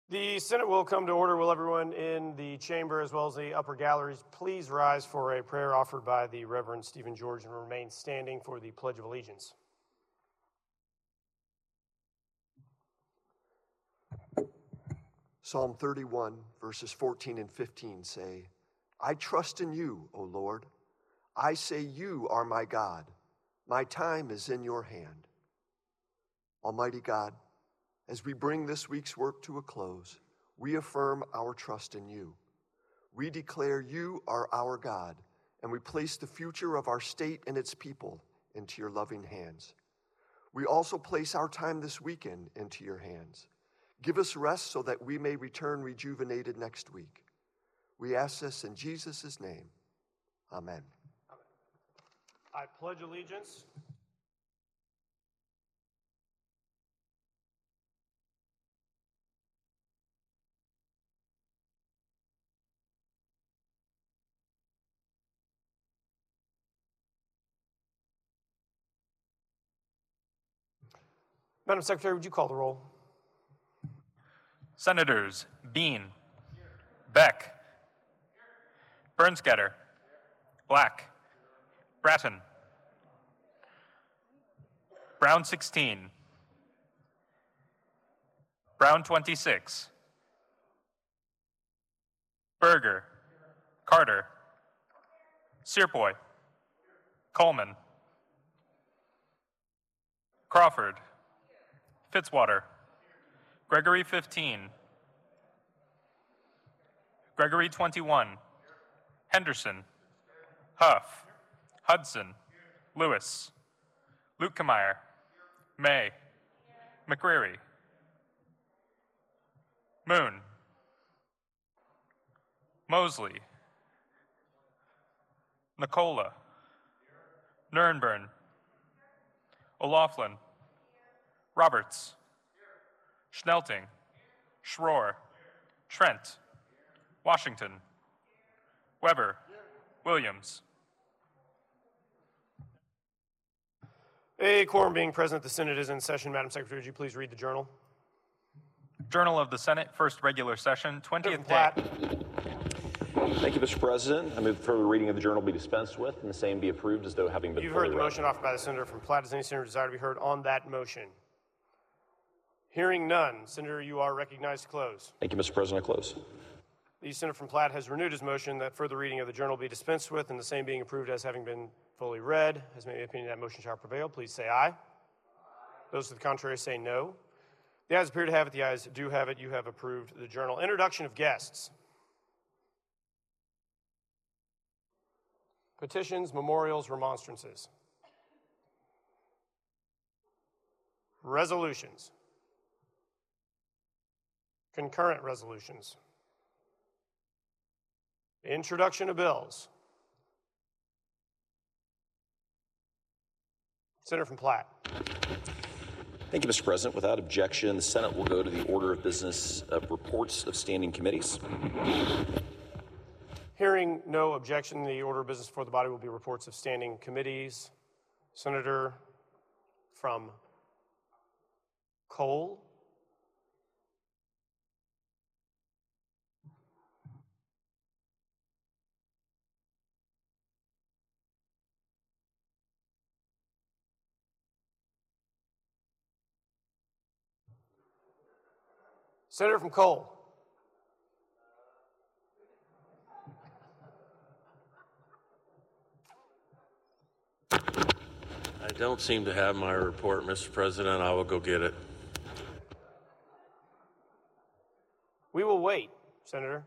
The Senate will come to order. Will everyone in the chamber as well as the upper galleries please rise for a prayer offered by the Reverend Stephen George and remain standing for the Pledge of Allegiance. Psalm 31, verses 14 and 15 say, I trust in you, O Lord. I say you are my God. My time is in your hand. Almighty God, as we bring this week's work to a close, we affirm our trust in you. We declare you are our God, and we place the future of our state and its people into your loving hands. We also place our time this weekend into your hands. Give us rest so that we may return rejuvenated next week. We ask this in Jesus' name. Amen. I pledge allegiance Madam Secretary, would you call the roll? Senators Bean, Beck, Bernsgetter, Black, Bratton, Brown 16, Brown 26, Berger, Carter, Searpoy, Coleman, Crawford, Fitzwater, Gregory 15, Gregory 21, Henderson, Huff, Hudson, Lewis, Lukemeyer, May, McCreary, Moon, Mosley, Nicola, Nurnburn, O'Laughlin, Roberts, Schnelting, Schroer, Trent, Washington, Weber, Williams. A quorum being present, the Senate is in session. Madam Secretary, would you please read the journal? Journal of the Senate, first regular session, 20th day. Thank you, Mr. President. I move the further reading of the journal be dispensed with and the same be approved as though having been You've fully heard the read. motion offered by the Senator from Platte. Does any senator desire to be heard on that motion? Hearing none, Senator, you are recognized to close. Thank you, Mr. President. I close. The Senator from Platte has renewed his motion that further reading of the journal be dispensed with and the same being approved as having been fully read. As may be the opinion that motion shall prevail, please say aye. Those to the contrary say no. The ayes appear to have it. The ayes do have it. You have approved the journal. Introduction of guests. Petitions, memorials, remonstrances. Resolutions. Concurrent resolutions. Introduction of bills. Senator from Platte. Thank you, Mr. President. Without objection, the Senate will go to the order of business of reports of standing committees. Hearing no objection, the order of business before the body will be reports of standing committees. Senator from Cole. Senator from Cole. I don't seem to have my report, Mr. President. I will go get it. We will wait, Senator.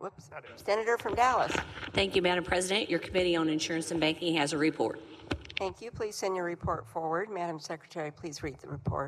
Senator from Dallas. Thank you, Madam President. Your Committee on Insurance and Banking has a report. Thank you. Please send your report forward. Madam Secretary, please read the report.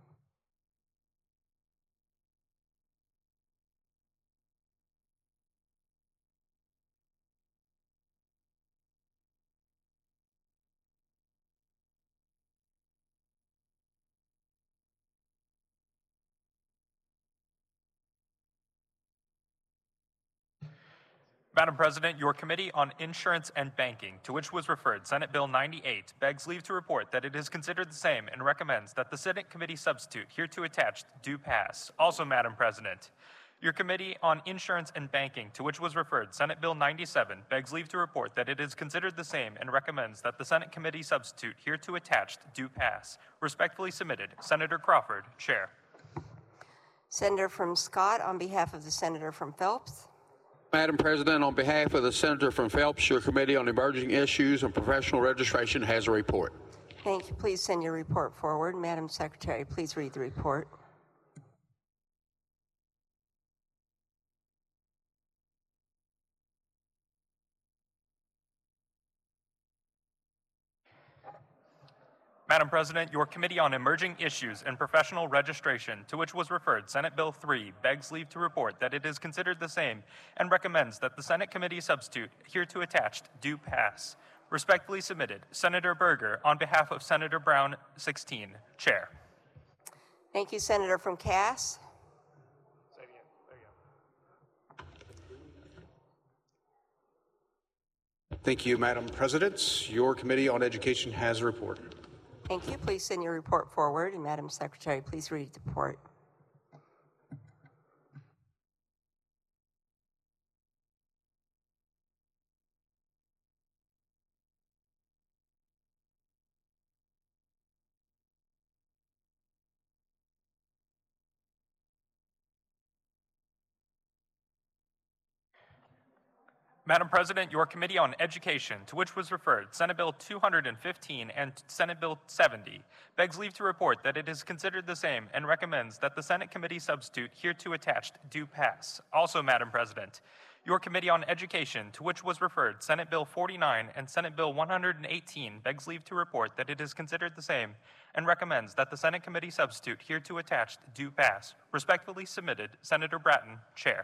Madam President, your Committee on Insurance and Banking, to which was referred Senate Bill 98, begs leave to report that it is considered the same and recommends that the Senate Committee substitute hereto attached do pass. Also, Madam President, your Committee on Insurance and Banking, to which was referred Senate Bill 97, begs leave to report that it is considered the same and recommends that the Senate Committee substitute hereto attached do pass. Respectfully submitted, Senator Crawford, Chair. Senator from Scott, on behalf of the Senator from Phelps. Madam President, on behalf of the Senator from Phelps, your Committee on Emerging Issues and Professional Registration has a report. Thank you. Please send your report forward. Madam Secretary, please read the report. Madam President, your Committee on Emerging Issues and Professional Registration, to which was referred Senate Bill 3, begs leave to report that it is considered the same and recommends that the Senate Committee substitute hereto attached do pass. Respectfully submitted, Senator Berger, on behalf of Senator Brown, 16, Chair. Thank you, Senator from Cass. Say it again. There you go. Thank you, Madam President. Your Committee on Education has a report. Thank you. Please send your report forward. And Madam Secretary, please read the report. Madam President, your Committee on Education, to which was referred Senate Bill 215 and Senate Bill 70, begs leave to report that it is considered the same and recommends that the Senate Committee substitute hereto attached do pass. Also, Madam President, your Committee on Education, to which was referred Senate Bill 49 and Senate Bill 118, begs leave to report that it is considered the same and recommends that the Senate Committee substitute hereto attached do pass. Respectfully submitted, Senator Bratton, Chair.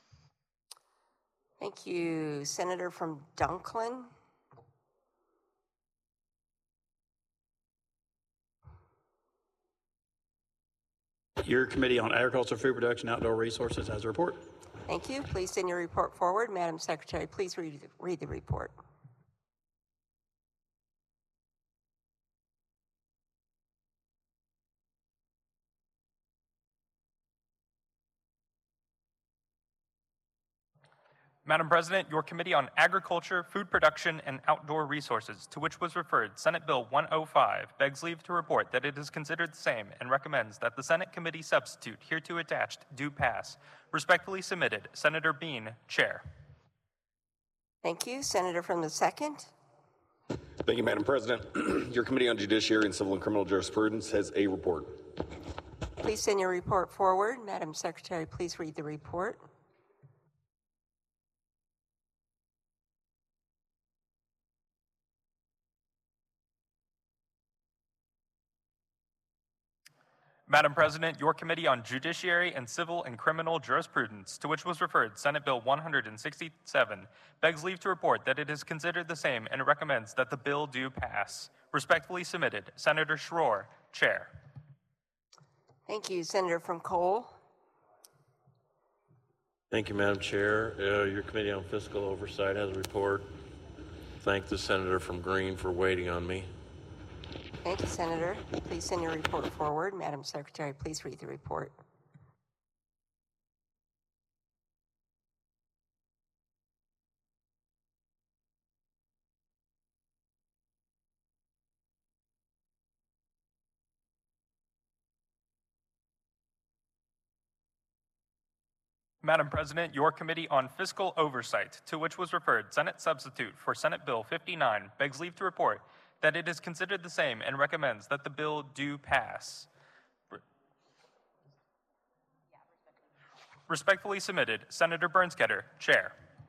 Thank you. Senator from Dunklin. Your Committee on Agriculture, Food Production, Outdoor Resources has a report. Thank you. Please send your report forward. Madam Secretary, please read the report. Madam President, your Committee on Agriculture, Food Production, and Outdoor Resources, to which was referred Senate Bill 105, begs leave to report that it is considered the same and recommends that the Senate Committee substitute hereto attached do pass. Respectfully submitted, Senator Bean, Chair. Thank you. Senator from the 2nd. Thank you, Madam President. Your Committee on Judiciary and Civil and Criminal Jurisprudence has a report. Please send your report forward. Madam Secretary, please read the report. Madam President, your Committee on Judiciary and Civil and Criminal Jurisprudence, to which was referred Senate Bill 167, begs leave to report that it is considered the same and recommends that the bill do pass. Respectfully submitted, Senator Schroer, Chair. Thank you. Senator from Cole. Thank you, Madam Chair. Your Committee on Fiscal Oversight has a report. Thank the Senator from Green for waiting on me. Thank you, Senator. Please send your report forward. Madam Secretary, please read the report. Madam President, your Committee on Fiscal Oversight, to which was referred Senate Substitute for Senate Bill 59, begs leave to report that it is considered the same and recommends that the bill do pass. Respectfully submitted, Senator Bernsketter, Chair.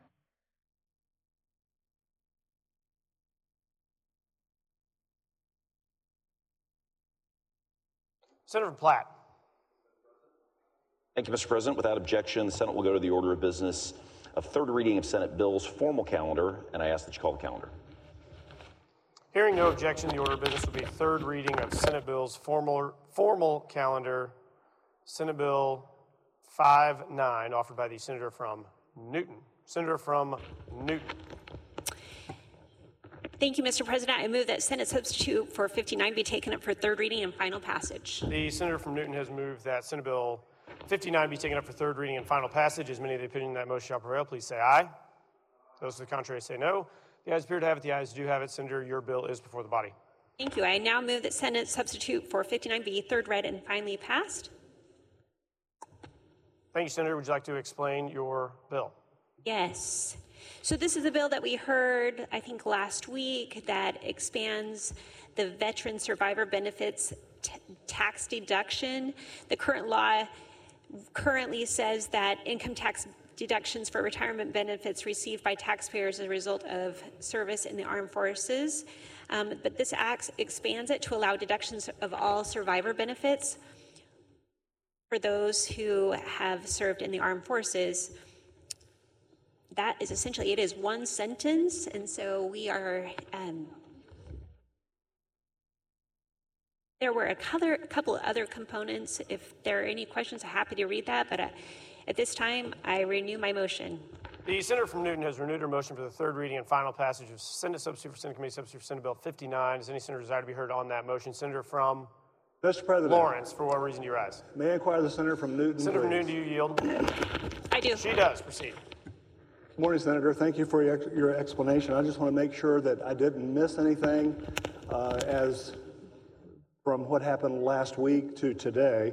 Senator from Platte. Thank you, Mr. President. Without objection, the Senate will go to the order of business of third reading of Senate bills, formal calendar, and I ask that you call the calendar. Hearing no objection, the order of business will be third reading of Senate bills, formal calendar, Senate Bill 5-9, offered by the Senator from Newton. Senator from Newton. Thank you, Mr. President. I move that Senate substitute for 59 be taken up for third reading and final passage. The Senator from Newton has moved that Senate Bill 59 be taken up for third reading and final passage. As many of the opinion that motion shall prevail, please say aye. Those to the contrary say no. The ayes appear to have it. The ayes do have it. Senator, your bill is before the body. Thank you. I now move that Senate substitute for 59 be third read and finally passed. Thank you, Senator. Would you like to explain your bill? Yes. So this is a bill that we heard, I think, last week that expands the veteran survivor benefits tax deduction. The current law currently says that income tax deductions for retirement benefits received by taxpayers as a result of service in the armed forces. But this act expands it to allow deductions of all survivor benefits for those who have served in the armed forces. That is essentially, it is one sentence, and so we are, there were a couple of other components. If there are any questions, I'm happy to read that, but at this time, I renew my motion. The Senator from Newton has renewed her motion for the third reading and final passage of Senate Substitute for Senate Committee Substitute for Senate Bill 59. Does any senator desire to be heard on that motion? Senator from Mr. President. Lawrence, for what reason do you rise? May I inquire the Senator from Newton? Senator from Newton, do you yield? I do. She does. Proceed. Good morning, Senator. Thank you for your explanation. I just want to make sure that I didn't miss anything as from what happened last week to today.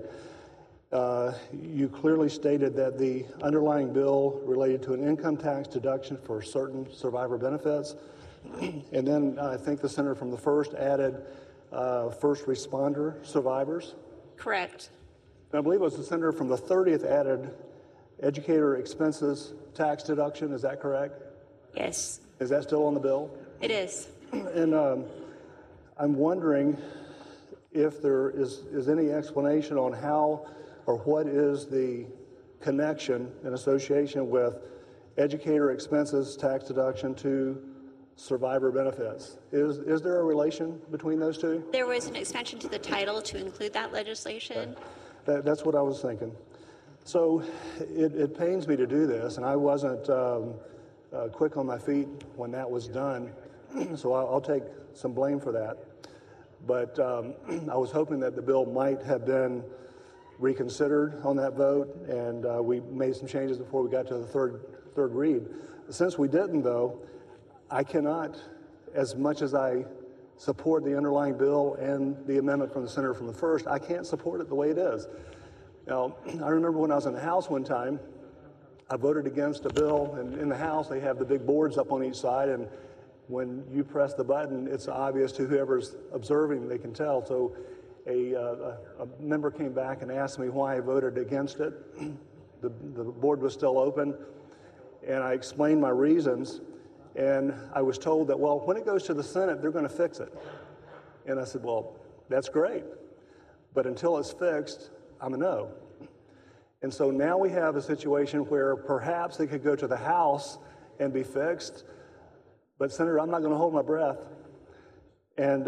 You clearly stated that the underlying bill related to an income tax deduction for certain survivor benefits. And then I think the Senator from the first added first responder survivors. Correct. And I believe it was the Senator from the 30th added educator expenses tax deduction. Is that correct? Yes. Is that still on the bill? It is. And I'm wondering if there is any explanation on how or what is the connection and association with educator expenses tax deduction to survivor benefits. Is there a relation between those two? There was an expansion to the title to include that legislation. That's what I was thinking. So it pains me to do this, and I wasn't quick on my feet when that was done, so I'll take some blame for that. But I was hoping that the bill might have been reconsidered on that vote, and we made some changes before we got to the third read. Since we didn't, though, I cannot, as much as I support the underlying bill and the amendment from the Senator from the first, I can't support it the way it is. Now, I remember when I was in the House one time, I voted against a bill, and in the House they have the big boards up on each side, and when you press the button, it's obvious to whoever's observing, they can tell. So a member came back and asked me why I voted against it. The board was still open, and I explained my reasons, and I was told that, well, when it goes to the Senate, they're going to fix it. And I said, well, that's great, but until it's fixed, I'm a no. And so now we have a situation where perhaps it could go to the House and be fixed, but Senator, I'm not going to hold my breath. And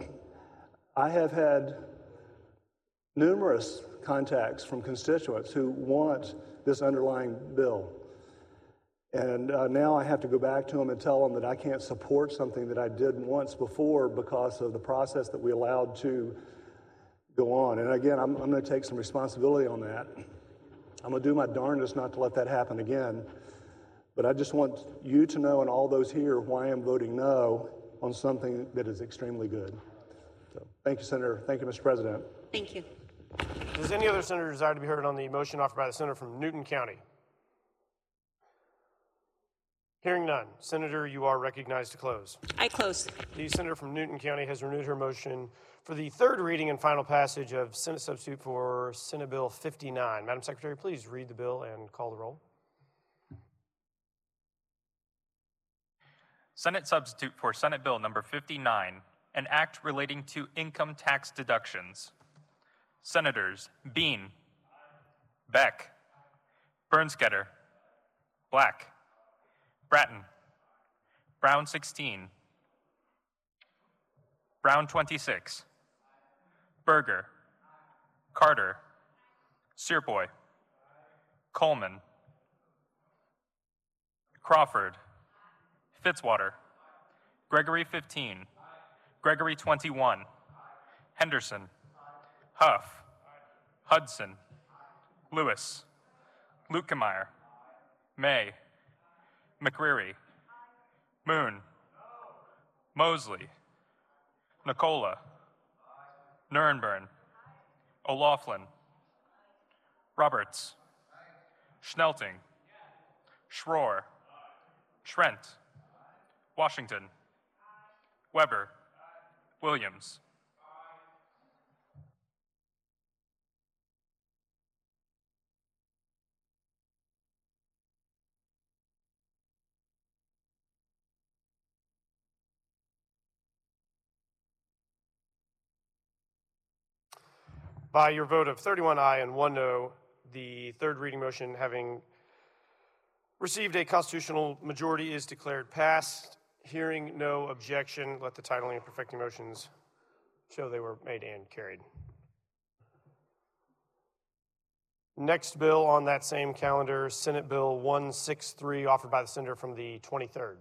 I have had numerous contacts from constituents who want this underlying bill. And now I have to go back to them and tell them that I can't support something that I did once before because of the process that we allowed to go on. And again, I'm going to take some responsibility on that. I'm going to do my darndest not to let that happen again. But I just want you to know, and all those here, why I'm voting no on something that is extremely good. So thank you, Senator. Thank you, Mr. President. Thank you. Does any other senator desire to be heard on the motion offered by the Senator from Newton County? Hearing none. Senator, you are recognized to close. I close. The senator from Newton County has renewed her motion for the third reading and final passage of Senate Substitute for Senate Bill 59. Madam Secretary, please read the bill and call the roll. Senate Substitute for Senate Bill number 59, an act relating to income tax deductions. Senators Bean, Beck, Bernsketter, Black, Bratton, Brown 16, Brown 26, Berger, Carter, Searboy, Coleman, Crawford, Fitzwater, Gregory 15, Gregory 21, Henderson, Huff, Hudson, Lewis, Lukemeyer, May, McCreary, Moon, Mosley, Nicola, Nierenberg, O'Laughlin, Roberts, Schnelting, Schroer, Trent, Washington, Weber, Williams. By your vote of 31 aye and 1 no, the third reading motion having received a constitutional majority is declared passed. Hearing no objection, let the titling and perfecting motions show they were made and carried. Next bill on that same calendar, Senate Bill 163, offered by the senator from the 23rd.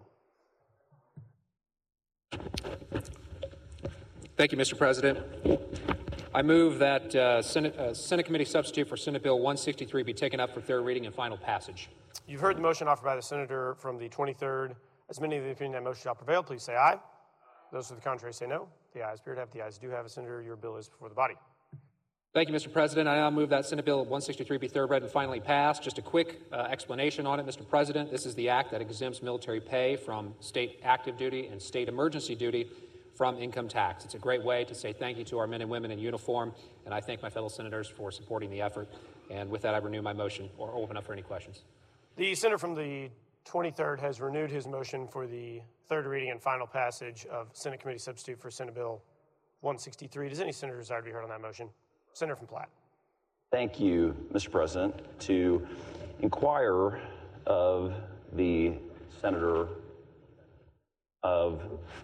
Thank you, Mr. President. I move that Senate Committee Substitute for Senate Bill 163 be taken up for third reading and final passage. You've heard the motion offered by the senator from the 23rd. As many of the opinion that motion shall prevail, please say aye. Those to the contrary say no. The ayes appear to have. The ayes do have. Senator, your bill is before the body. Thank you, Mr. President. I now move that Senate Bill 163 be third read and finally passed. Just a quick explanation on it, Mr. President. This is the act that exempts military pay from state active duty and state emergency duty from income tax. It's a great way to say thank you to our men and women in uniform, and I thank my fellow senators for supporting the effort. And with that, I renew my motion or open up for any questions. The senator from the 23rd has renewed his motion for the third reading and final passage of Senate Committee Substitute for Senate Bill 163. Does any senator desire to be heard on that motion? Senator from Platte. Thank you, Mr. President. To inquire of the senator of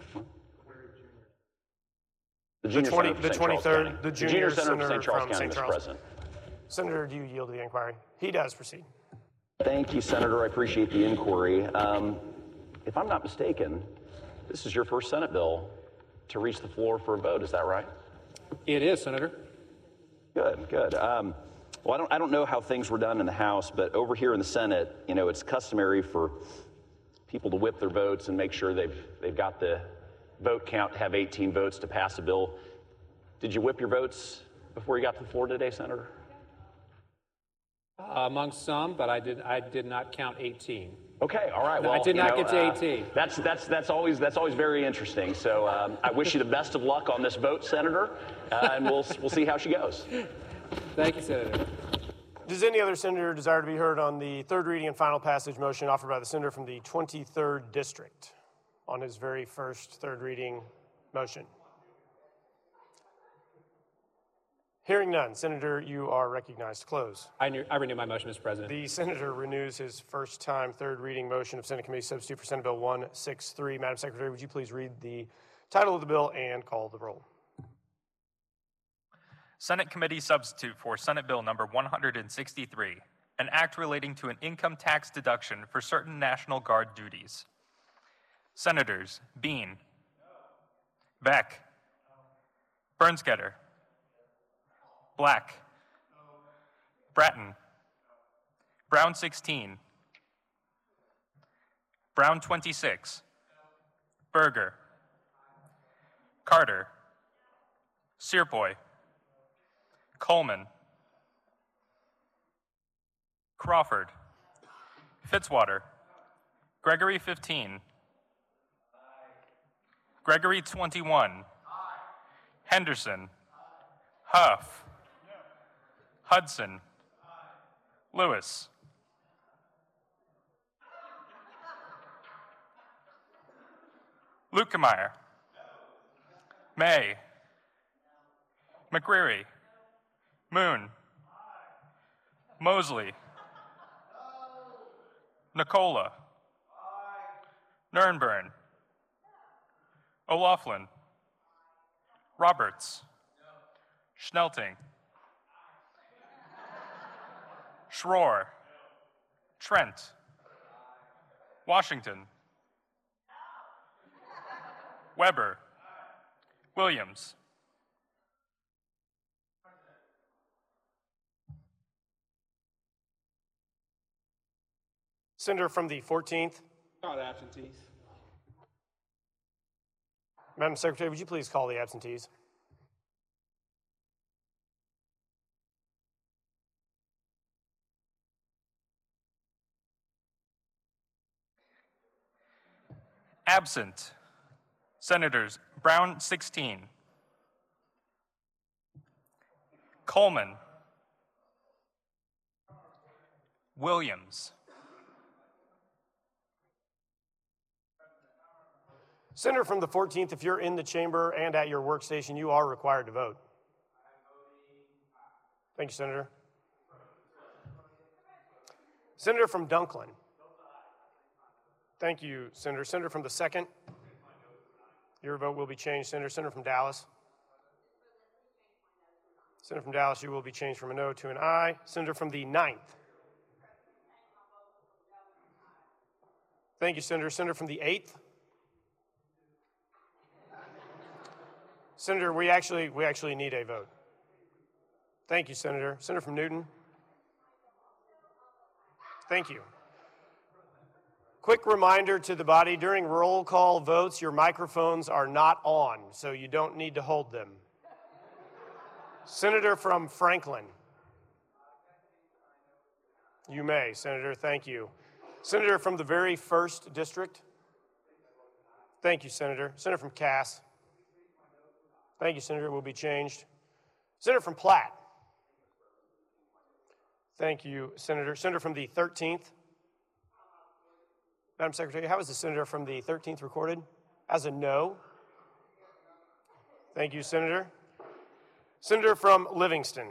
the junior senator from St. Charles County. The junior senator from St. Charles County, Mr. President. Senator, do you yield to the inquiry? He does. Proceed. Thank you, Senator. I appreciate the inquiry. If I'm not mistaken, this is your first Senate bill to reach the floor for a vote. Is that right? It is, Senator. Good, good. Well, I don't know how things were done in the House, but over here in the Senate, you know, it's customary for people to whip their votes and make sure they've got the vote count to have 18 votes to pass a bill. Did you whip your votes before you got to the floor today, Senator? Among some, but I did not count 18. Okay, all right. Well, I did not get to 18. That's always very interesting. So I wish you the best of luck on this vote, Senator, and we'll see how she goes. Thank you, Senator. Does any other senator desire to be heard on the third reading and final passage motion offered by the senator from the 23rd district on his very first third reading motion? Hearing none. Senator, you are recognized to close. I renew my motion, Mr. President. The senator renews his first time third reading motion of Senate Committee Substitute for Senate Bill 163. Madam Secretary, would you please read the title of the bill and call the roll? Senate Committee Substitute for Senate Bill number 163, an act relating to an income tax deduction for certain National Guard duties. Senators Bean, Beck, Bernsketter, Black, Bratton, Brown 16, Brown 26, Berger, Carter, Searboy, Coleman, Crawford, Fitzwater, Gregory 15. Gregory 21. Henderson. Huff. Hudson. Lewis. Lukemeyer. May. McCreary. Moon. Mosley. Nicola. Nurnburn. O'Laughlin. Roberts. Schnelting. Schroer. Trent. Washington. Weber. Williams. Senator from the 14th. Call the absentees. Madam Secretary, would you please call the absentees? Absent. Senators Brown, 16. Coleman. Williams. Senator from the 14th, if you're in the chamber and at your workstation, you are required to vote. Thank you, Senator. Senator from Dunklin. Thank you, Senator. Senator from the 2nd. Your vote will be changed, Senator. Senator from Dallas. Senator from Dallas, you will be changed from a no to an aye. Senator from the 9th. Thank you, Senator. Senator from the 8th. Senator, we actually need a vote. Thank you, Senator. Senator from Newton. Thank you. Quick reminder to the body, during roll call votes, your microphones are not on, so you don't need to hold them. Senator from Franklin. You may, Senator, thank you. Senator from the very 1st district. Thank you, Senator. Senator from Cass. Thank you, Senator, it will be changed. Senator from Platte. Thank you, Senator. Senator from the 13th. Madam Secretary, how is the senator from the 13th recorded? As a no. Thank you, Senator. Senator from Livingston.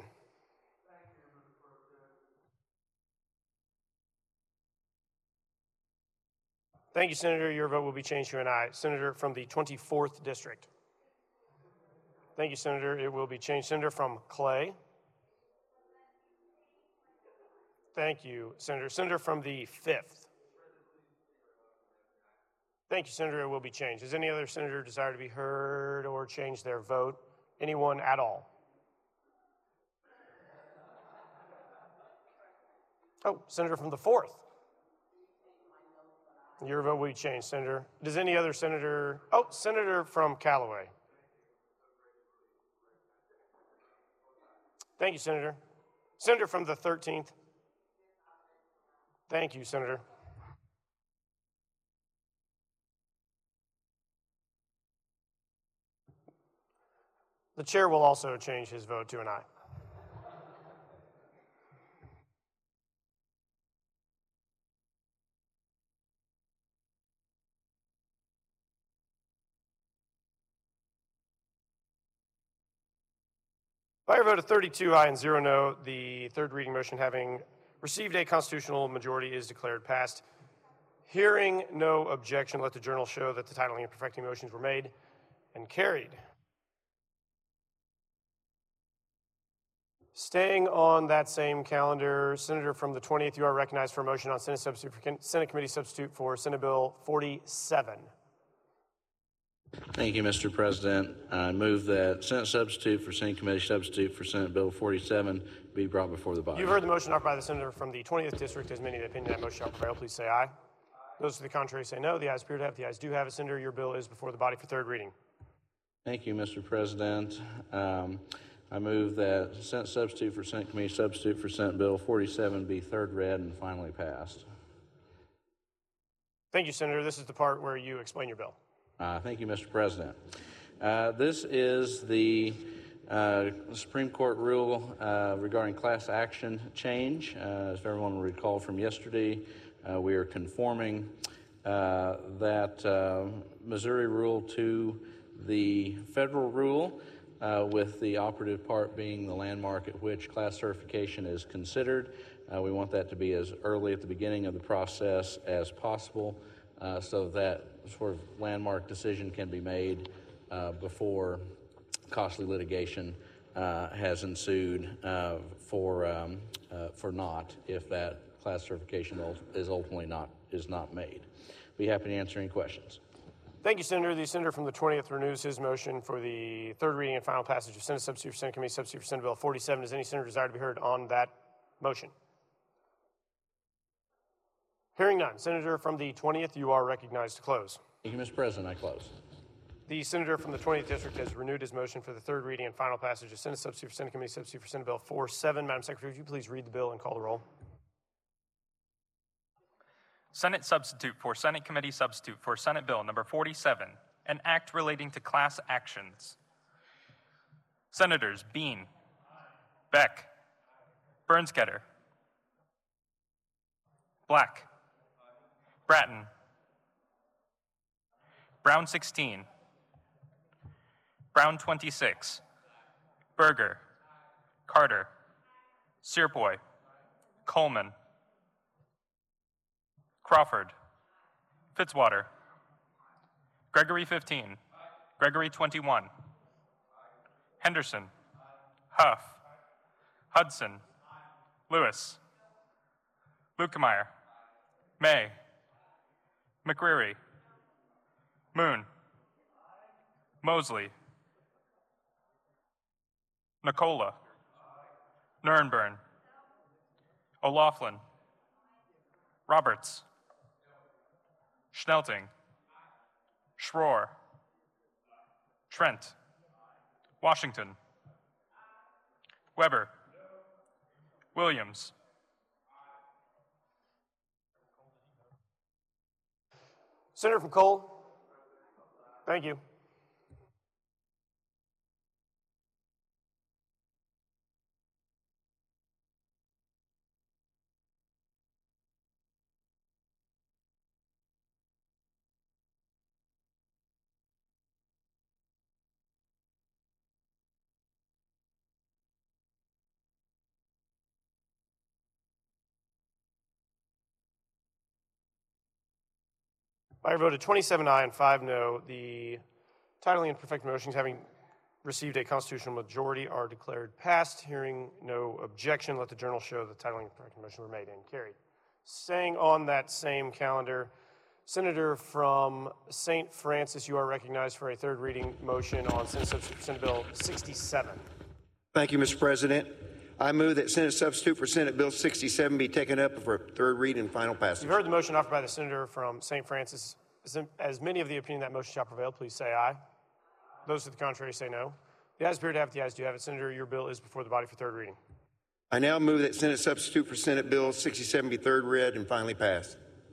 Thank you, Senator. Your vote will be changed to an aye. Senator from the 24th district. Thank you, Senator. It will be changed. Senator from Clay. Thank you, Senator. Senator from the 5th. Thank you, Senator. It will be changed. Does any other senator desire to be heard or change their vote? Anyone at all? Oh, Senator from the 4th. Your vote will be changed, Senator. Does any other senator? Oh, Senator from Callaway. Thank you, Senator. Senator from the 13th. Thank you, Senator. The chair will also change his vote to an aye. By your vote of 32 aye and 0 no, the third reading motion having received a constitutional majority is declared passed. Hearing no objection, let the journal show that the titling and perfecting motions were made and carried. Staying on that same calendar, Senator from the 20th, you are recognized for a motion on Senate Committee Substitute for Senate Bill 47. Thank you, Mr. President. I move that Senate Substitute for Senate Committee Substitute for Senate Bill 47 be brought before the body. You've heard the motion offered by the senator from the 20th district. As many of the opinion that motion shall prevail, please say aye. Those to the contrary say no. The ayes appear to have. The ayes do have it. Senator, your bill is before the body for third reading. Thank you, Mr. President. I move that Senate Substitute for Senate Committee Substitute for Senate Bill 47 be third read and finally passed. Thank you, Senator. This is the part where you explain your bill. Thank you, Mr. President. This is the Supreme Court rule regarding class action change. As everyone will recall from yesterday, we are conforming that Missouri rule to the federal rule, with the operative part being the landmark at which class certification is considered. We want that to be as early at the beginning of the process as possible, so that sort of landmark decision can be made before costly litigation has ensued for naught if that class certification is ultimately not made. Be happy to answer any questions. Thank you, Senator. The senator from the 20th renews his motion for the third reading and final passage of Senate Substitute for Senate Committee Substitute for Senate Bill 47. Does any senator desire to be heard on that motion? Hearing none. Senator from the 20th, you are recognized to close. Thank you, Mr. President. I close. The senator from the 20th District has renewed his motion for the third reading and final passage of Senate Substitute for Senate Committee Substitute for Senate Bill 47. Madam Secretary, would you please read the bill and call the roll? Senate Substitute for Senate Committee Substitute for Senate Bill number 47, an act relating to class actions. Senators Bean, Beck, Bernsketter, Black, Bratton, Brown 16, Brown 26, Berger, Carter, Searboy, Coleman, Crawford, Fitzwater, Gregory 15, Gregory 21, Henderson, Huff, Hudson, Lewis, Lukemeyer, May, McCreary, Moon, Mosley, Nicola, Nirenburn, O'Laughlin, Roberts, Schnelting, Schroer, Trent, Washington, Weber, Williams, Senator from Cole. Thank you. By your vote of 27 aye and 5 no, the titling and perfected motions having received a constitutional majority are declared passed. Hearing no objection, let the journal show the titling and perfected motions were made and carried. Staying on that same calendar, Senator from St. Francis, you are recognized for a third reading motion on Senate Substitute for Senate Bill 67. Thank you, Mr. President. I move that Senate Substitute for Senate Bill 67 be taken up for third reading and final passage. You've heard the motion offered by the senator from St. Francis. As many of the opinion that motion shall prevail, please say aye. Those to the contrary say no. The ayes appear to have it. The ayes do have it. Senator, your bill is before the body for third reading. I now move that Senate Substitute for Senate Bill 67 be third read and finally passed.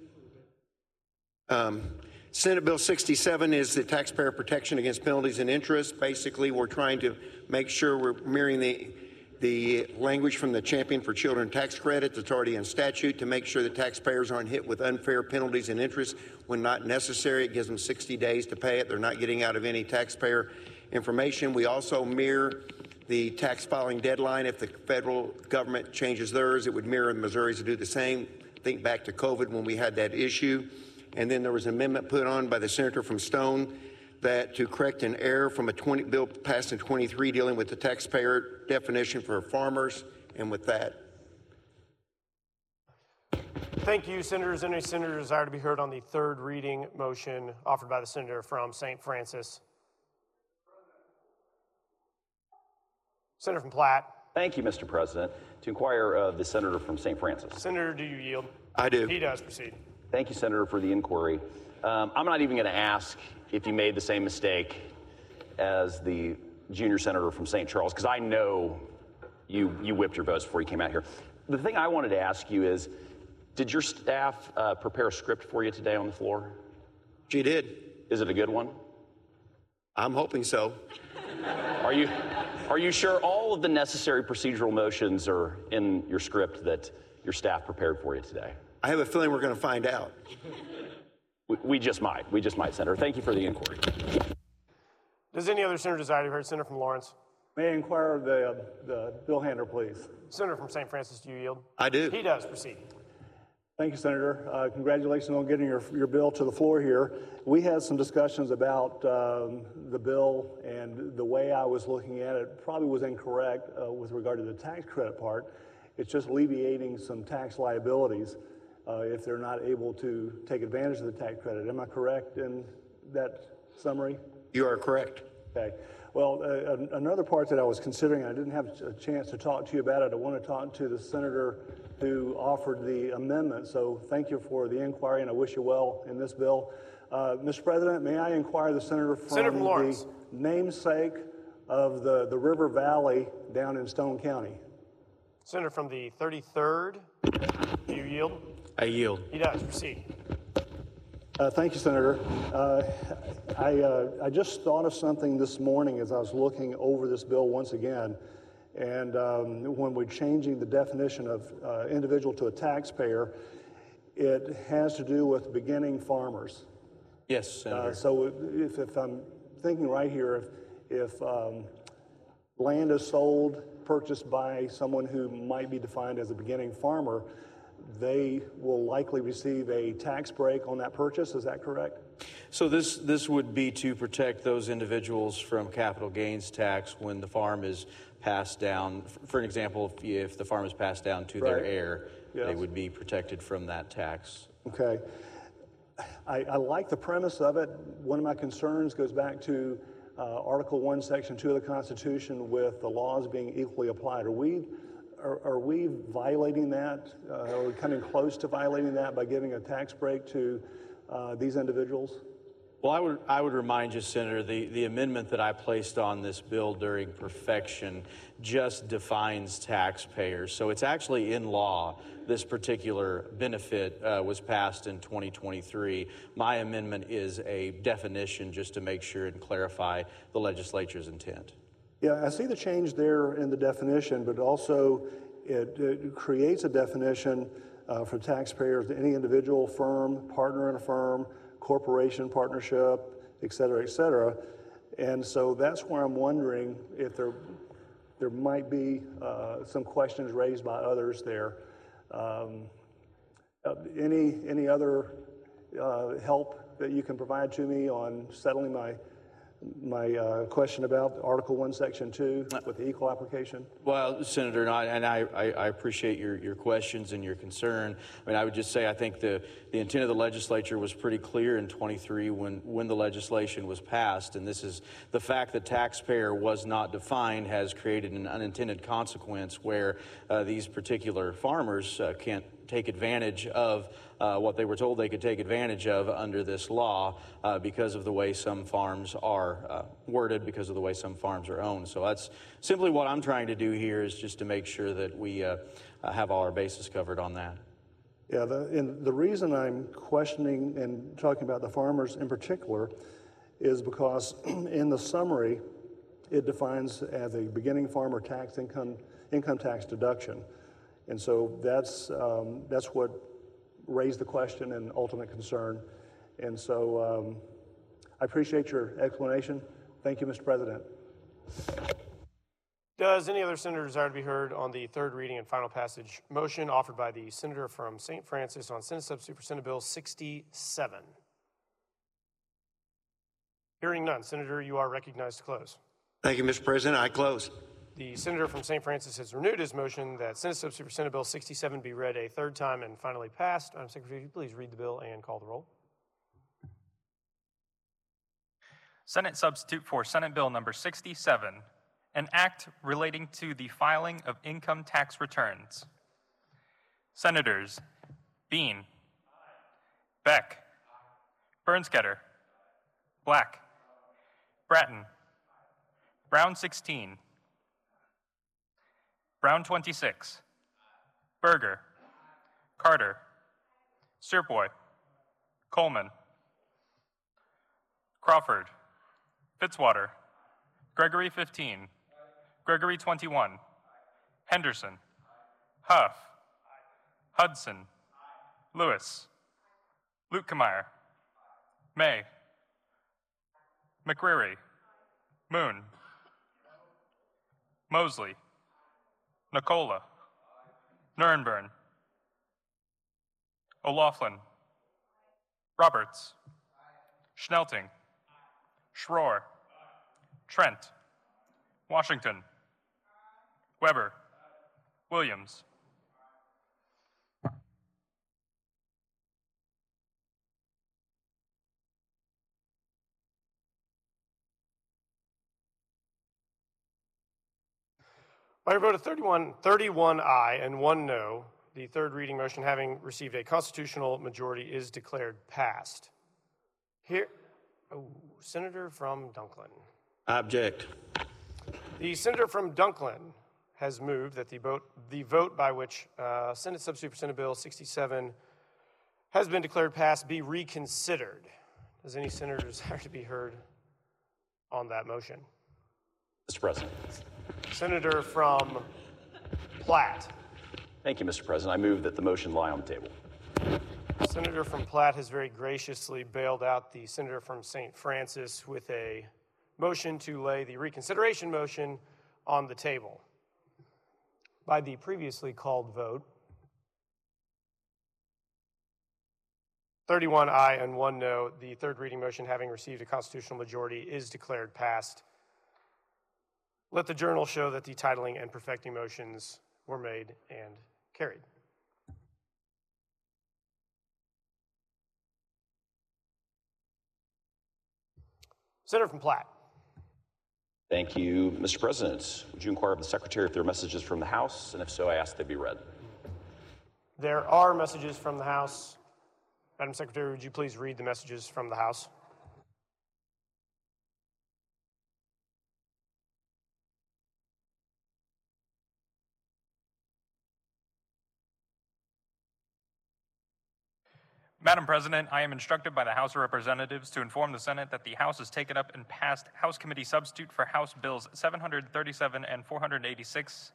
Senate Bill 67 is the taxpayer protection against penalties and interest. Basically, we're trying to make sure we're mirroring the language from the Champion for Children tax credit that's already in statute to make sure that taxpayers aren't hit with unfair penalties and interest when not necessary. It gives them 60 days to pay it. They're not getting out of any taxpayer information. We also mirror the tax filing deadline. If the federal government changes theirs, it would mirror Missouri's to do the same. Think back to COVID when we had that issue. And then there was an amendment put on by the senator from Stone that to correct an error from a bill passed in 23 dealing with the taxpayer definition for farmers. And with that. Thank you, senators. Any senator desire to be heard on the third reading motion offered by the senator from St. Francis? Senator from Platte. Thank you, Mr. President. To inquire of the senator from St. Francis. Senator, do you yield? I do. He does. Proceed. Thank you, Senator, for the inquiry. I'm not even going to ask if you made the same mistake as the junior senator from St. Charles, because I know you whipped your votes before you came out here. The thing I wanted to ask you is, Did your staff prepare a script for you today on the floor? She did. Is it a good one? I'm hoping so. Are you sure all of the necessary procedural motions are in your script that your staff prepared for you today? I have a feeling we're going to find out. We just might, Senator. Thank you for the inquiry. Does any other senator desire to be heard? Senator from Lawrence. May I inquire of the bill handler, please? Senator from St. Francis, do you yield? I do. He does. Proceed. Thank you, Senator. Congratulations on getting your bill to the floor here. We had some discussions about the bill, and the way I was looking at it probably was incorrect with regard to the tax credit part. It's just alleviating some tax liabilities if they're not able to take advantage of the tax credit. Am I correct in that summary? You are correct. Okay. Well, another part that I was considering, I didn't have a chance to talk to you about it. I want to talk to the senator who offered the amendment. So thank you for the inquiry, and I wish you well in this bill. Mr. President, may I inquire the senator from the namesake of the River Valley down in Stone County? Senator from the 33rd, do you yield? I yield. He does. Proceed. Thank you, Senator. I just thought of something this morning as I was looking over this bill once again. And when we're changing the definition of individual to a taxpayer, it has to do with beginning farmers. Yes, Senator. So if I'm thinking right here, if land is sold, purchased by someone who might be defined as a beginning farmer, they will likely receive a tax break on that purchase. Is that correct? So this would be to protect those individuals from capital gains tax when the farm is passed down. For an example, if the farm is passed down to their heir, Yes. they would be protected from that tax. Okay. I like the premise of it. One of my concerns goes back to Article 1, Section 2 of the Constitution with the laws being equally applied. Are we violating that? Are we coming close to violating that by giving a tax break to these individuals? Well, I would remind you, Senator, the amendment that I placed on this bill during perfection just defines taxpayers. So it's actually in law. This particular benefit was passed in 2023. My amendment is a definition just to make sure and clarify the legislature's intent. Yeah, I see the change there in the definition, but also it creates a definition for taxpayers, any individual, firm, partner in a firm, corporation, partnership, et cetera, and so that's where I'm wondering if there might be some questions raised by others there. Any other help that you can provide to me on settling my question about Article 1, Section 2 with the equal application? Well, Senator, I appreciate your questions and your concern. I mean, I would just say I think the intent of the legislature was pretty clear in 23 when the legislation was passed, and this is the fact that taxpayer was not defined has created an unintended consequence where these particular farmers can't take advantage of what they were told they could take advantage of under this law because of the way some farms are worded, because of the way some farms are owned. So that's simply what I'm trying to do here, is just to make sure that we have all our bases covered on that. Yeah, and the reason I'm questioning and talking about the farmers in particular is because in the summary, it defines as a beginning farmer tax income tax deduction. And so that's what raised the question and ultimate concern. And so I appreciate your explanation. Thank you, Mr. President. Does any other senator desire to be heard on the third reading and final passage motion offered by the senator from St. Francis on Senate Substitute for Senate Bill 67? Hearing none. Senator, you are recognized to close. Thank you, Mr. President. I close. The senator from St. Francis has renewed his motion that Senate Substitute for Senate Bill 67 be read a third time and finally passed. Madam Secretary, would you please read the bill and call the roll? Senate Substitute for Senate Bill number 67, an act relating to the filing of income tax returns. Senators Bean, Beck, Bernsketter, Black, Bratton, Brown 16, Brown 26, Berger, Carter, Sirpoy, Coleman, Crawford, Fitzwater, Gregory 15, Gregory 21, Henderson, Huff, Hudson, Lewis, Luetkemeyer, May, McCreary, Moon, Mosley, Nicola, Nierenberg, O'Laughlin, Roberts, Schnelting, Schroer, Trent, Washington, Weber, Williams. By a vote of 31 aye and 1 no, the third reading motion having received a constitutional majority is declared passed. Senator from Dunklin. I object. The senator from Dunklin has moved that the vote by which Senate Substitute for Senate Bill 67 has been declared passed be reconsidered. Does any senator desire to be heard on that motion? Mr. President. Senator from Platte. Thank you, Mr. President. I move that the motion lie on the table. Senator from Platte has very graciously bailed out the senator from St. Francis with a motion to lay the reconsideration motion on the table. By the previously called vote, 31 aye and 1 no, the third reading motion having received a constitutional majority is declared passed. Let the journal show that the titling and perfecting motions were made and carried. Senator from Platte. Thank you, Mr. President. Would you inquire of the Secretary if there are messages from the House, and if so, I ask they be read. There are messages from the House. Madam Secretary, would you please read the messages from the House? Madam President, I am instructed by the House of Representatives to inform the Senate that the House has taken up and passed House Committee Substitute for House Bills 737 and 486.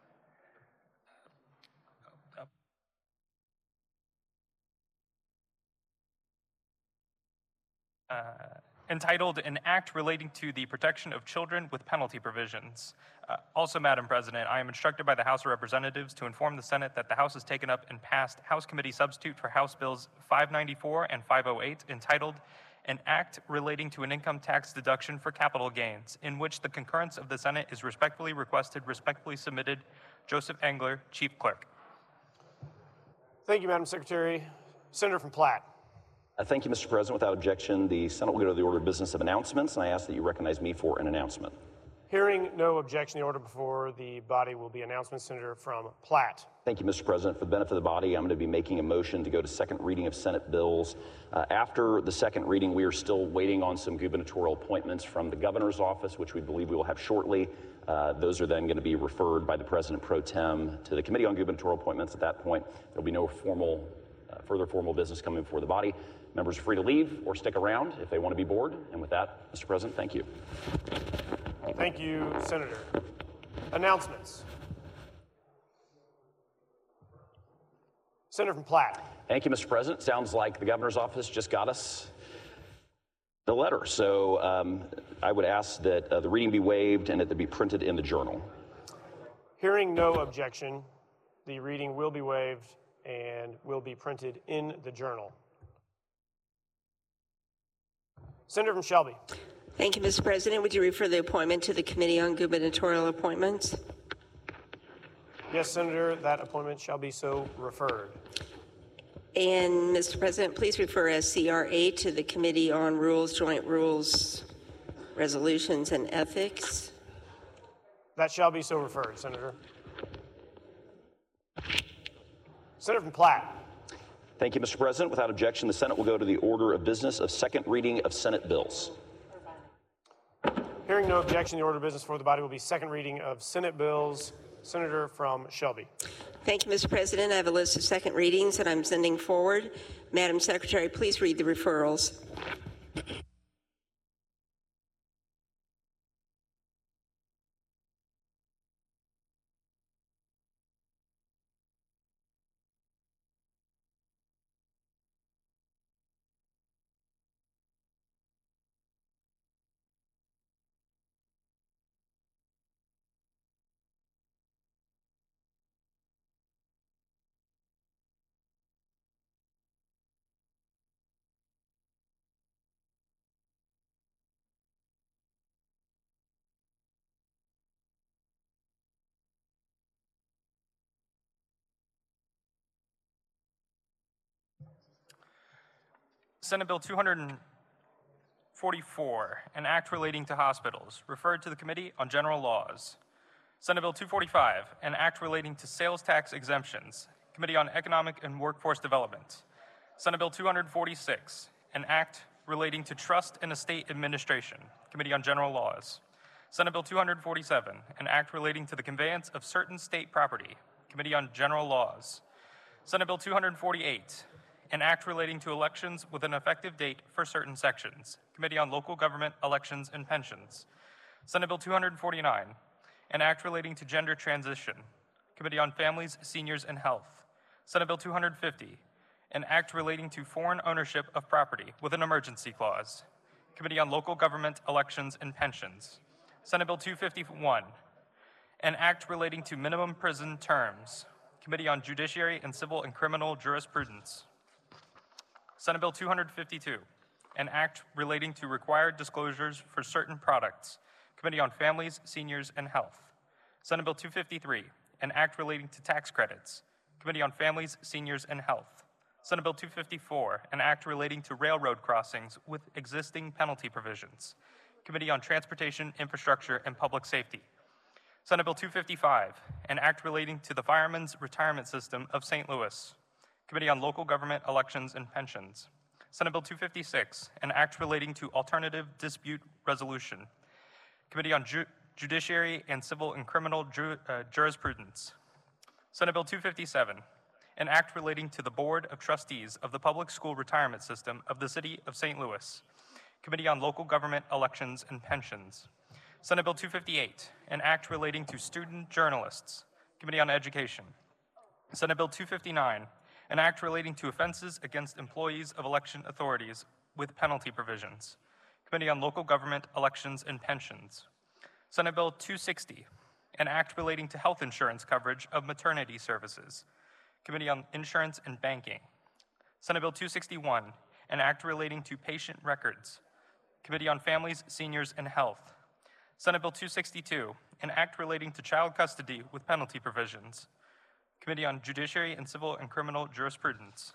Entitled An Act Relating to the Protection of Children with Penalty Provisions. Also, Madam President, I am instructed by the House of Representatives to inform the Senate that the House has taken up and passed House Committee Substitute for House Bills 594 and 508, entitled An Act Relating to an Income Tax Deduction for Capital Gains, in which the concurrence of the Senate is respectfully requested, respectfully submitted. Joseph Engler, Chief Clerk. Thank you, Madam Secretary. Senator from Platte. Thank you, Mr. President. Without objection, the Senate will go to the order of business of announcements, and I ask that you recognize me for an announcement. Hearing no objection, the order before the body will be announcements. Senator from Platte. Thank you, Mr. President. For the benefit of the body, I'm going to be making a motion to go to second reading of Senate bills. After the second reading, we are still waiting on some gubernatorial appointments from the governor's office, which we believe we will have shortly. Those are then going to be referred by the President pro tem to the Committee on Gubernatorial Appointments. At that point, there will be no further formal business coming before the body. Members are free to leave or stick around if they want to be bored. And with that, Mr. President, thank you. Thank you, Senator. Announcements. Senator from Platte. Thank you, Mr. President. Sounds like the governor's office just got us the letter. So I would ask that the reading be waived and that it be printed in the journal. Hearing no objection, the reading will be waived and will be printed in the journal. Senator from Shelby. Thank you, Mr. President. Would you refer the appointment to the Committee on Gubernatorial Appointments? Yes, Senator, that appointment shall be so referred. And, Mr. President, please refer SCR 8 to the Committee on Rules, Joint Rules, Resolutions, and Ethics. That shall be so referred, Senator. Senator from Platte. Thank you, Mr. President. Without objection, the Senate will go to the order of business of second reading of Senate bills. Hearing no objection, the order of business for the body will be second reading of Senate bills. Senator from Shelby. Thank you, Mr. President. I have a list of second readings that I'm sending forward. Madam Secretary, please read the referrals. Senate Bill 244, an act relating to hospitals, referred to the Committee on General Laws. Senate Bill 245, an act relating to sales tax exemptions, Committee on Economic and Workforce Development. Senate Bill 246, an act relating to trust and estate administration, Committee on General Laws. Senate Bill 247, an act relating to the conveyance of certain state property, Committee on General Laws. Senate Bill 248, an act relating to elections with an effective date for certain sections, Committee on Local Government, Elections, and Pensions. Senate Bill 249, an act relating to gender transition, Committee on Families, Seniors, and Health. Senate Bill 250, an act relating to foreign ownership of property with an emergency clause, Committee on Local Government, Elections, and Pensions. Senate Bill 251, an act relating to minimum prison terms, Committee on Judiciary and Civil and Criminal Jurisprudence. Senate Bill 252, an act relating to required disclosures for certain products, Committee on Families, Seniors, and Health. Senate Bill 253, an act relating to tax credits, Committee on Families, Seniors, and Health. Senate Bill 254, an act relating to railroad crossings with existing penalty provisions, Committee on Transportation, Infrastructure, and Public Safety. Senate Bill 255, an act relating to the Firemen's Retirement System of St. Louis, Committee on Local Government, Elections, and Pensions. Senate Bill 256, an act relating to alternative dispute resolution, Committee on Judiciary and Civil and Criminal Jurisprudence. Senate Bill 257, an act relating to the Board of Trustees of the Public School Retirement System of the City of St. Louis, Committee on Local Government, Elections, and Pensions. Senate Bill 258, an act relating to student journalists, Committee on Education. Senate Bill 259, an act relating to offenses against employees of election authorities with penalty provisions, Committee on Local Government, Elections, and Pensions. Senate Bill 260, an act relating to health insurance coverage of maternity services, Committee on Insurance and Banking. Senate Bill 261, an act relating to patient records, Committee on Families, Seniors, and Health. Senate Bill 262, an act relating to child custody with penalty provisions, Committee on Judiciary and Civil and Criminal Jurisprudence.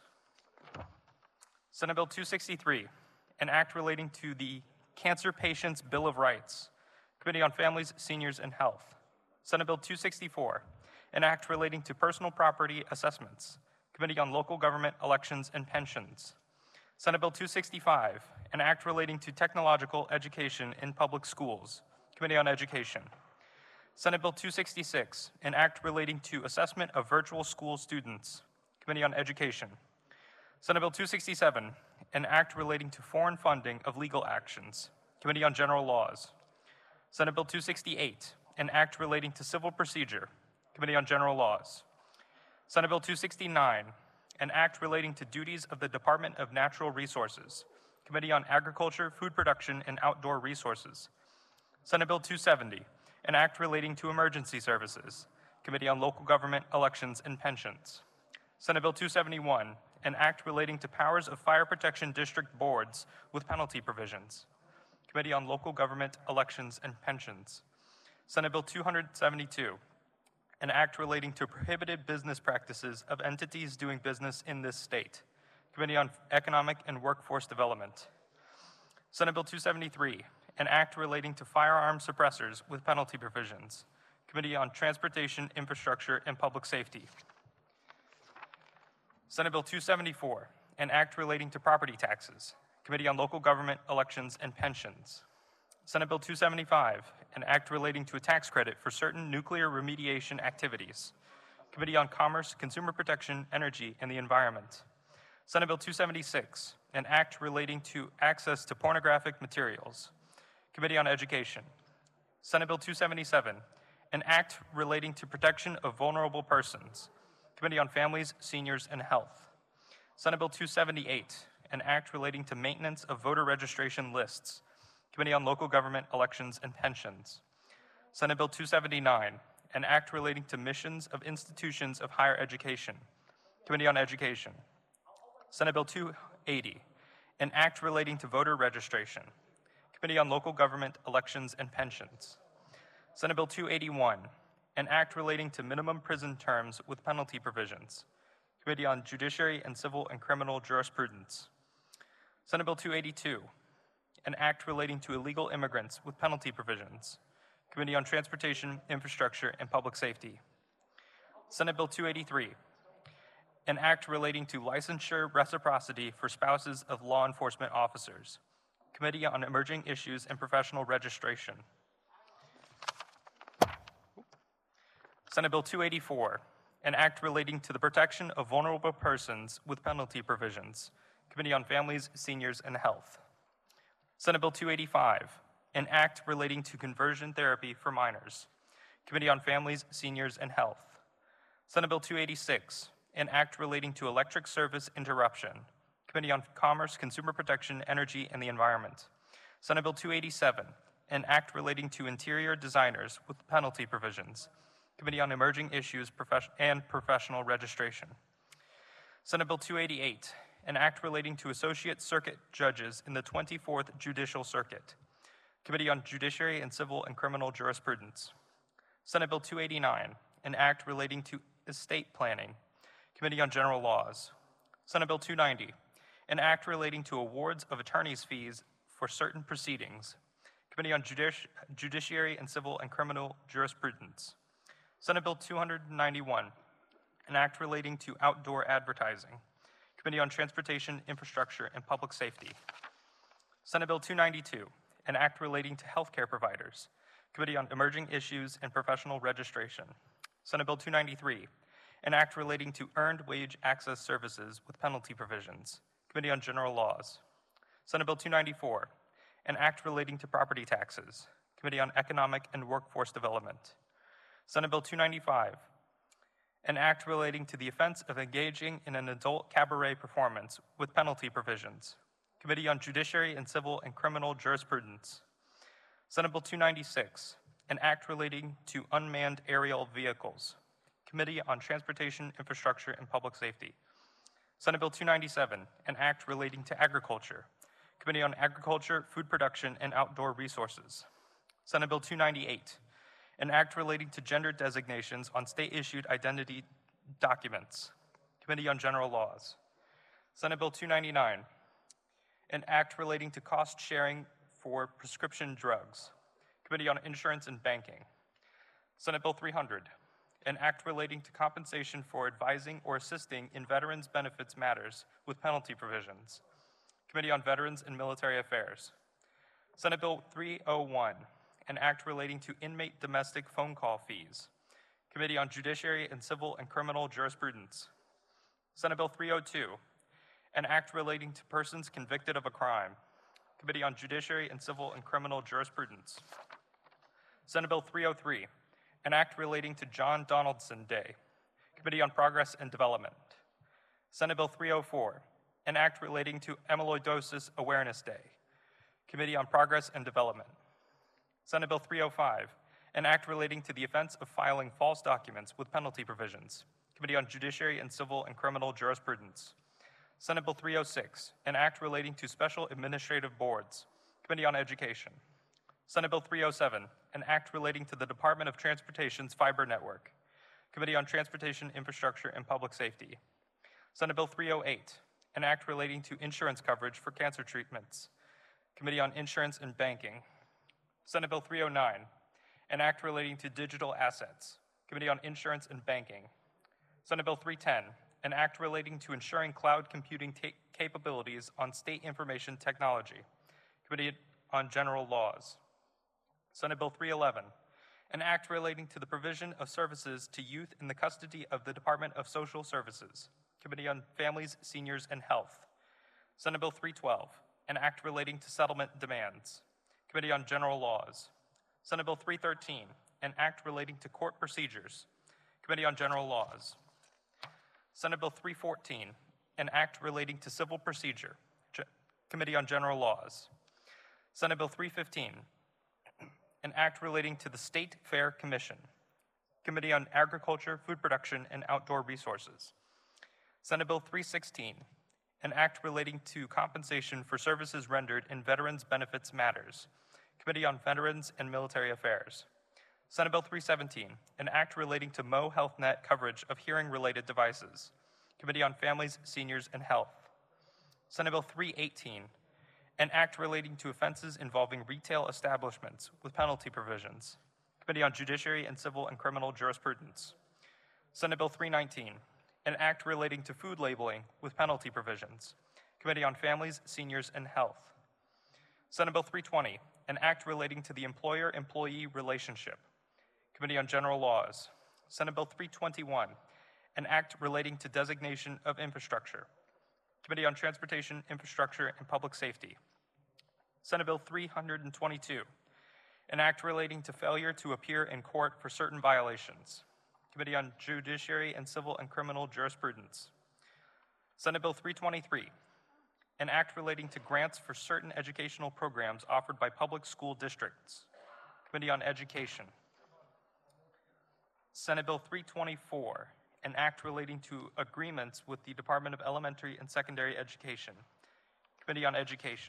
Senate Bill 263, an act relating to the Cancer Patients Bill of Rights, Committee on Families, Seniors, and Health. Senate Bill 264, an act relating to personal property assessments, Committee on Local Government, Elections, and Pensions. Senate Bill 265, an act relating to technological education in public schools, Committee on Education. Senate Bill 266, an act relating to assessment of virtual school students, Committee on Education. Senate Bill 267, an act relating to foreign funding of legal actions, Committee on General Laws. Senate Bill 268, an act relating to civil procedure, Committee on General Laws. Senate Bill 269, an act relating to duties of the Department of Natural Resources, Committee on Agriculture, Food Production, and Outdoor Resources. Senate Bill 270, an act relating to emergency services, Committee on Local Government, Elections, and Pensions. Senate Bill 271, an act relating to powers of fire protection district boards with penalty provisions, Committee on Local Government, Elections, and Pensions. Senate Bill 272, an act relating to prohibited business practices of entities doing business in this state, Committee on Economic and Workforce Development. Senate Bill 273, an act relating to firearm suppressors with penalty provisions, Committee on Transportation, Infrastructure, and Public Safety. Senate Bill 274, an act relating to property taxes, Committee on Local Government, Elections, and Pensions. Senate Bill 275, an act relating to a tax credit for certain nuclear remediation activities, Committee on Commerce, Consumer Protection, Energy, and the Environment. Senate Bill 276, an act relating to access to pornographic materials. Committee on Education. Senate Bill 277, an act relating to protection of vulnerable persons. Committee on Families, Seniors, and Health. Senate Bill 278, an act relating to maintenance of voter registration lists. Committee on Local Government, Elections, and Pensions. Senate Bill 279, an act relating to missions of institutions of higher education. Committee on Education. Senate Bill 280, an act relating to voter registration. Committee on Local Government, Elections, and Pensions. Senate Bill 281, an act relating to minimum prison terms with penalty provisions. Committee on Judiciary and Civil and Criminal Jurisprudence. Senate Bill 282, an act relating to illegal immigrants with penalty provisions. Committee on Transportation, Infrastructure, and Public Safety. Senate Bill 283, an act relating to licensure reciprocity for spouses of law enforcement officers. Committee on Emerging Issues and Professional Registration. Senate Bill 284, an act relating to the protection of vulnerable persons with penalty provisions. Committee on Families, Seniors, and Health. Senate Bill 285, an act relating to conversion therapy for minors. Committee on Families, Seniors, and Health. Senate Bill 286, an act relating to electric service interruption. Committee on Commerce, Consumer Protection, Energy, and the Environment. Senate Bill 287, an act relating to interior designers with penalty provisions. Committee on Emerging Issues and Professional Registration. Senate Bill 288, an act relating to Associate Circuit Judges in the 24th Judicial Circuit. Committee on Judiciary and Civil and Criminal Jurisprudence. Senate Bill 289, an act relating to estate planning. Committee on General Laws. Senate Bill 290, an act relating to awards of attorney's fees for certain proceedings. Committee on Judiciary and Civil and Criminal Jurisprudence. Senate Bill 291, an act relating to outdoor advertising. Committee on Transportation, Infrastructure, and Public Safety. Senate Bill 292, an act relating to healthcare providers. Committee on Emerging Issues and Professional Registration. Senate Bill 293, an act relating to earned wage access services with penalty provisions. Committee on General Laws. Senate Bill 294, an act relating to property taxes. Committee on Economic and Workforce Development. Senate Bill 295, an act relating to the offense of engaging in an adult cabaret performance with penalty provisions. Committee on Judiciary and Civil and Criminal Jurisprudence. Senate Bill 296, an act relating to unmanned aerial vehicles. Committee on Transportation, Infrastructure, and Public Safety. Senate Bill 297, an act relating to agriculture. Committee on Agriculture, Food Production, and Outdoor Resources. Senate Bill 298, an act relating to gender designations on state-issued identity documents. Committee on General Laws. Senate Bill 299, an act relating to cost sharing for prescription drugs. Committee on Insurance and Banking. Senate Bill 300, an act relating to compensation for advising or assisting in veterans' benefits matters with penalty provisions. Committee on Veterans and Military Affairs. Senate Bill 301, an act relating to inmate domestic phone call fees. Committee on Judiciary and Civil and Criminal Jurisprudence. Senate Bill 302, an act relating to persons convicted of a crime. Committee on Judiciary and Civil and Criminal Jurisprudence. Senate Bill 303, an act relating to John Donaldson Day. Committee on Progress and Development. Senate Bill 304, an act relating to Amyloidosis Awareness Day. Committee on Progress and Development. Senate Bill 305, an act relating to the offense of filing false documents with penalty provisions. Committee on Judiciary and Civil and Criminal Jurisprudence. Senate Bill 306, an act relating to special administrative boards. Committee on Education. Senate Bill 307, an act relating to the Department of Transportation's fiber network. Committee on Transportation, Infrastructure, and Public Safety. Senate Bill 308, an act relating to insurance coverage for cancer treatments. Committee on Insurance and Banking. Senate Bill 309, an act relating to digital assets. Committee on Insurance and Banking. Senate Bill 310, an act relating to ensuring cloud computing capabilities on state information technology. Committee on General Laws. Senate Bill 311, an act relating to the provision of services to youth in the custody of the Department of Social Services, Committee on Families, Seniors, and Health. Senate Bill 312, an act relating to settlement demands, Committee on General Laws. Senate Bill 313, an act relating to court procedures, Committee on General Laws. Senate Bill 314, an act relating to civil procedure, Committee on General Laws. Senate Bill 315, an act relating to the State Fair Commission, Committee on Agriculture, Food Production, and Outdoor Resources. Senate Bill 316, an act relating to compensation for services rendered in Veterans Benefits Matters, Committee on Veterans and Military Affairs. Senate Bill 317, an act relating to Mo Health Net coverage of hearing-related devices, Committee on Families, Seniors, and Health. Senate Bill 318, an act relating to offenses involving retail establishments with penalty provisions, Committee on Judiciary and Civil and Criminal Jurisprudence. Senate Bill 319, an act relating to food labeling with penalty provisions, Committee on Families, Seniors, and Health. Senate Bill 320, an act relating to the employer-employee relationship, Committee on General Laws. Senate Bill 321, an act relating to designation of infrastructure, Committee on Transportation, Infrastructure, and Public Safety. Senate Bill 322, an act relating to failure to appear in court for certain violations, Committee on Judiciary and Civil and Criminal Jurisprudence. Senate Bill 323, an act relating to grants for certain educational programs offered by public school districts, Committee on Education. Senate Bill 324, an act relating to agreements with the Department of Elementary and Secondary Education, Committee on Education.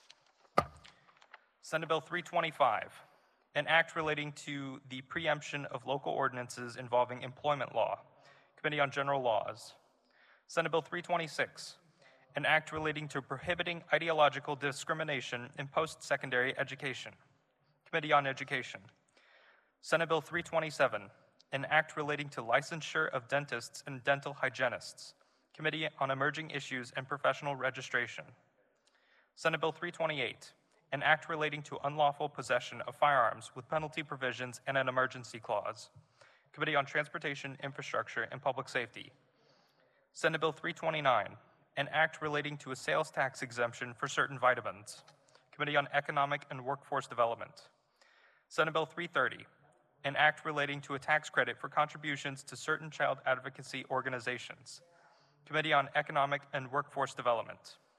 Senate Bill 325, an act relating to the preemption of local ordinances involving employment law, Committee on General Laws. Senate Bill 326, an act relating to prohibiting ideological discrimination in post-secondary education, Committee on Education. Senate Bill 327, an act relating to licensure of dentists and dental hygienists, Committee on Emerging Issues and Professional Registration. Senate Bill 328, an act relating to unlawful possession of firearms with penalty provisions and an emergency clause, Committee on Transportation, Infrastructure, and Public Safety. Senate Bill 329, an act relating to a sales tax exemption for certain vitamins, Committee on Economic and Workforce Development. Senate Bill 330, an act relating to a tax credit for contributions to certain child advocacy organizations, Committee on Economic and Workforce Development.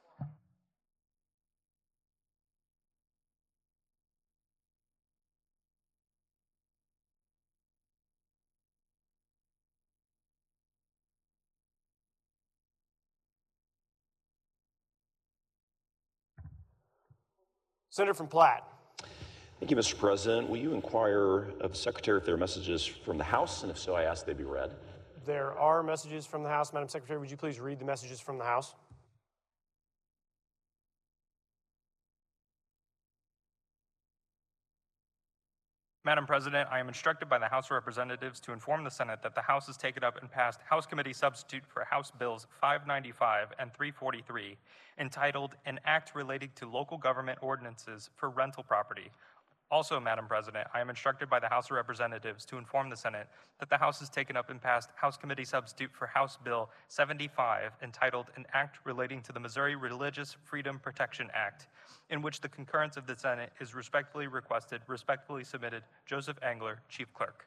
Senator from Platte. Thank you, Mr. President. Will you inquire of the Secretary if there are messages from the House, and if so, I ask they be read. There are messages from the House. Madam Secretary, would you please read the messages from the House? Madam President, I am instructed by the House of Representatives to inform the Senate that the House has taken up and passed House Committee Substitute for House Bills 595 and 343, entitled An Act Relating to Local Government Ordinances for Rental Property. Also, Madam President, I am instructed by the House of Representatives to inform the Senate that the House has taken up and passed House Committee Substitute for House Bill 75, entitled An Act Relating to the Missouri Religious Freedom Protection Act, in which the concurrence of the Senate is respectfully requested, respectfully submitted, Joseph Angler, Chief Clerk.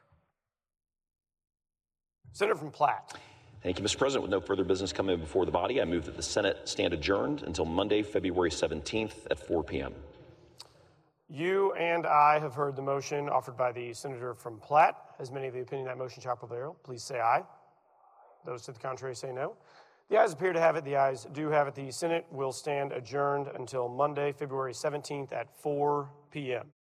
Senator from Platte. Thank you, Mr. President. With no further business coming before the body, I move that the Senate stand adjourned until Monday, February 17th at 4 p.m. You and I have heard the motion offered by the senator from Platte. As many of the opinion that motion shall prevail, please say aye. Those to the contrary say no. The ayes appear to have it. The ayes do have it. The Senate will stand adjourned until Monday, February 17th at 4 p.m.